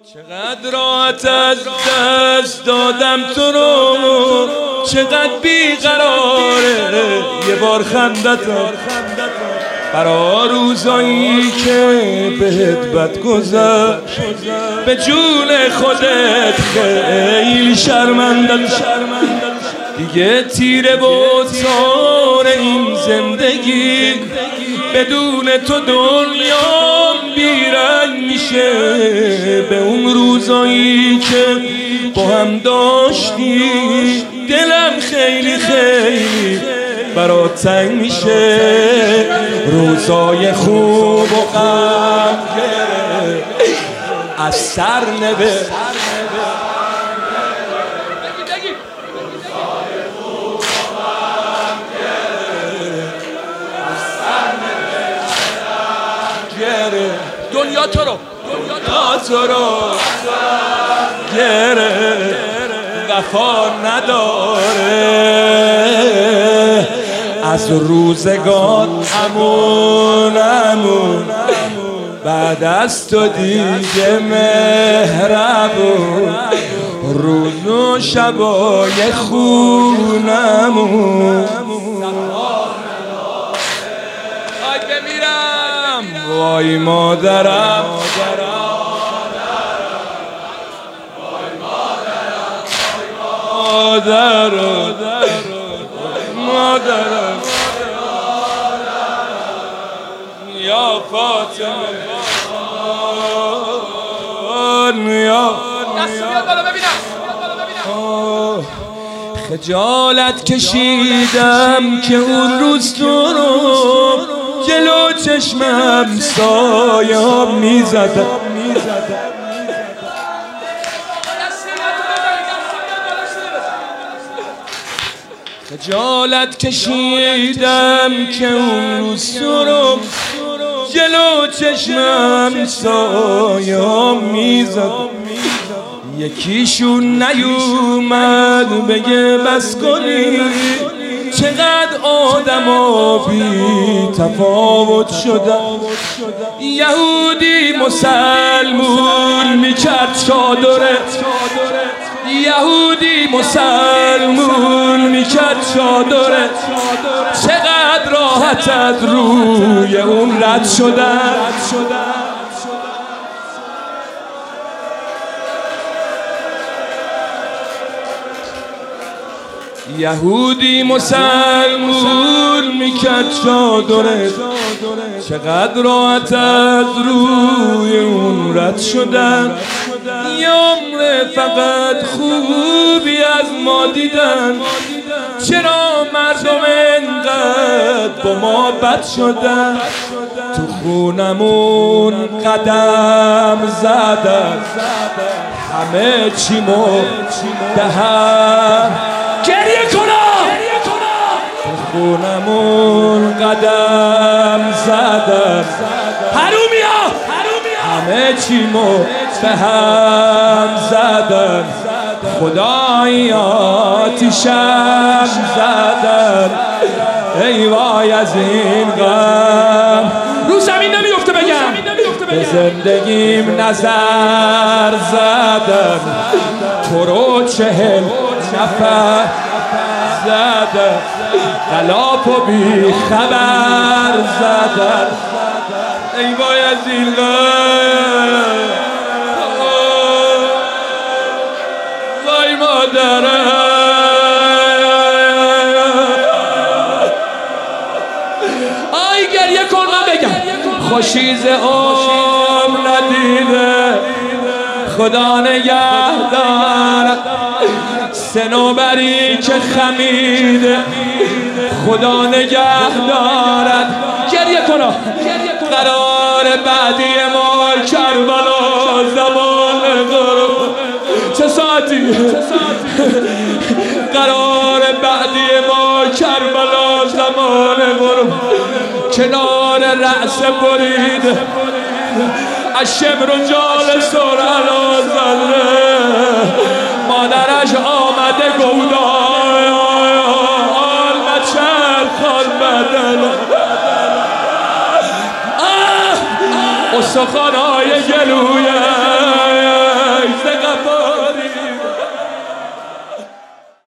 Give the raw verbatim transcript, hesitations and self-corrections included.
چقدر راحت از دست دادم تو رو، چقدر بیقراره یه بار خندتم برا روزایی که بهت بد گذشت. به جون خودت خیلی شرمندم، دیگه تیره و تار این زندگی، بدون تو دنیا بیرنگ میشه. به اون روزایی که با هم داشتی دلم خیلی خیلی برات تنگ میشه. روزای خوب و غم از سر نبه، دنیا تو رو دنیا تو رو گره وفا نداره. از روزگار همون همون بعد از تو دیگه مهربون، روز و شبای خونمون. آی بمیرم وای مادرم، مادرم مادرم یا فاطمه یا خجالت کشیدم که اون روز تو رو جلو چشمم سایه میزدم. خجالت کشیدم که اون روز تو رو جلو چشمم سایه میزدم. یکیشون نیومد بگه بس کنی، چقدر آدم ها بی تفاوت شدن. یهودی مسلمون میکرد چادره، یهودی مسلمون میکرد چادره. چقدر راحت از روی اون رد شدن. یهودی مسلمون میکرد چادره، چقدر راحت از روی اون رد شدن. یه عمر فقط خوبی از ما دیدن، چرا مردم انقدر با ما بد شدن؟ تو خونمون قدم زدن، همه چیمو دهن گریه کنم. تو خونمون قدم زدن، حرومیا همه چیمو به هم زدن. خدای آتیشم زدن، ای وای از این غم. رو زمین نمیفته بگم، به زندگیم نظر زدن، تو رو چهل نفر زدن، غلاف و بی خبر زدن. ای وای از این غم، وای مادرم. آی گریه کن من بگم. خوشیز عمر ندیده خدا نگهدار، صنوبری که خمیده خدا نگهدارد. گریه کن قرار بعدی ما کربلا زمان غروب. چه ساعتی؟ قرار بعدی ما کربلا زمان غروب. کنار رأس برید از شمر و جال سرعلا زده، مادرش آمده گودای آل بچر خال بدن. استخوان‌های گلوی